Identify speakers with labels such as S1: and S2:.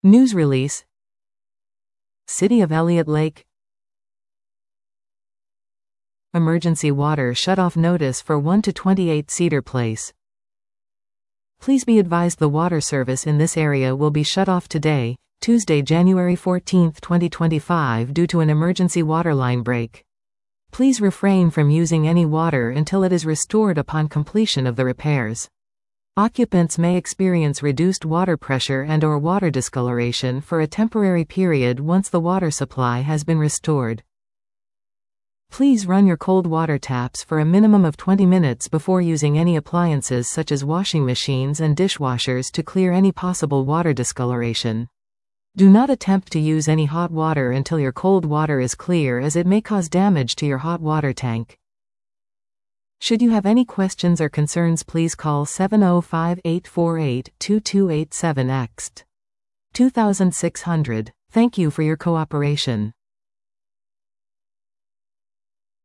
S1: News release. City of Elliott Lake. Emergency water shutoff notice for 1 to 28 Cedar Place. Please be advised the water service in this area will be shut off today, Tuesday, January 14, 2025 due to an emergency waterline break. Please refrain from using any water until it is restored upon completion of the repairs. Occupants may experience reduced water pressure and/or water discoloration for a temporary period once the water supply has been restored. Please run your cold water taps for a minimum of 20 minutes before using any appliances such as washing machines and dishwashers to clear any possible water discoloration. Do not attempt to use any hot water until your cold water is clear, as it may cause damage to your hot water tank. Should you have any questions or concerns, please call 705-848-2287 ext. 2600. Thank you for your cooperation.